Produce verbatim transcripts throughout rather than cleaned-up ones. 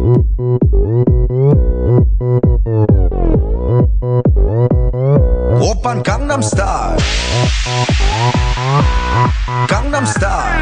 오빤 강남스타일 강남스타일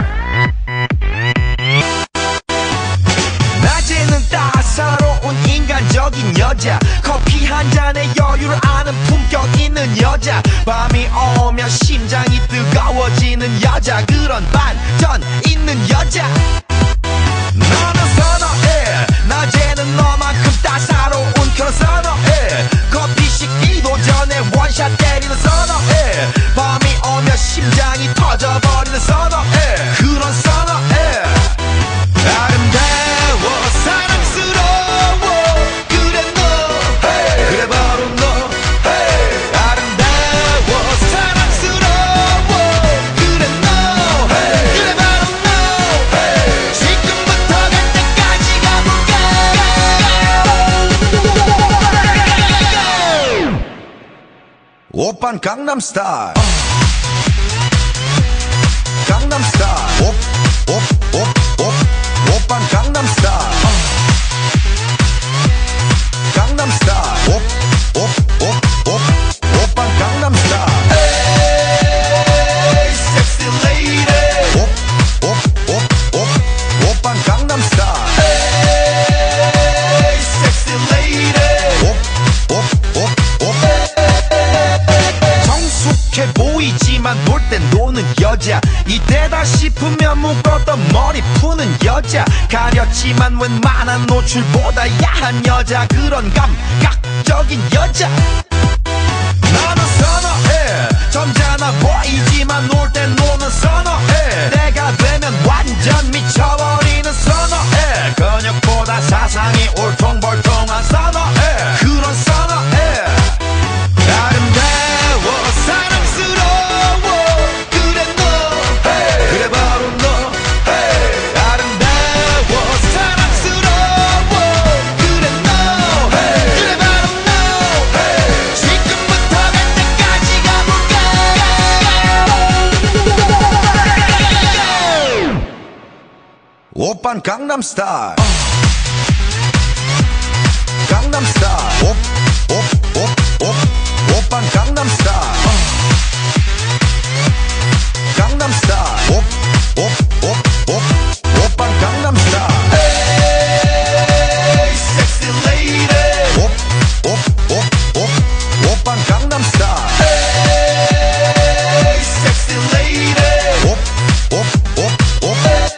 낮에는 따사로운 인간적인 여자 커피 한 잔에 여유를 아는 품격 있는 여자 밤이 오면 심장이 뜨거워지는 여자 그런 반전 있는 여자 나는 선어해 낮에는 너만큼 따사로운 그런 선어해 커피 식기도 전에 원샷 때리는 선어해 밤이 오면 심장이 터져버리는 선어해 그런 선어해 아름다워 사랑스러워 그래 너 hey. 그래 바로 너 hey. 아름다워 사랑스러워 그래 너 hey. 그래 바로 너 hey. 지금부터 갈 때까지 가볼까 오빤 강남스타일 강남스타일 오, 오, 오, 오, 오빤 강남스타일 강남스타일 오, 오, 오, 오, 오빤 강남스타일 에이 섹시 레이디 오, 오, 오, 오, 오빤 강남스타일 에이 섹시 레이디 오, 오, 오, 오 성숙해 보이지만 놀 땐 노는 여자 이때다 싶으면 묶었던 머리 푸는 여자 가렸지만 웬만한 노출보다 야한 여자 그런 감각적인 여자 나는 선어해 점잖아 보이지만 놀 땐 노는 선어해 내가 되면 완전 미쳐버리는 선어해 근육보다 사상이 울퉁불퉁한 선어해 그런 선어해 아름다워 사랑스러워 그래 너 hey. 그래 바로 너 hey. 아름다워 사랑스러워 그래 너 hey. 그래 바로 너 hey. 지금부터 갈 때까지 가볼까 오빤 강남스타일 강남스타일 오, 오, 오, 오, 오빤 강남스타일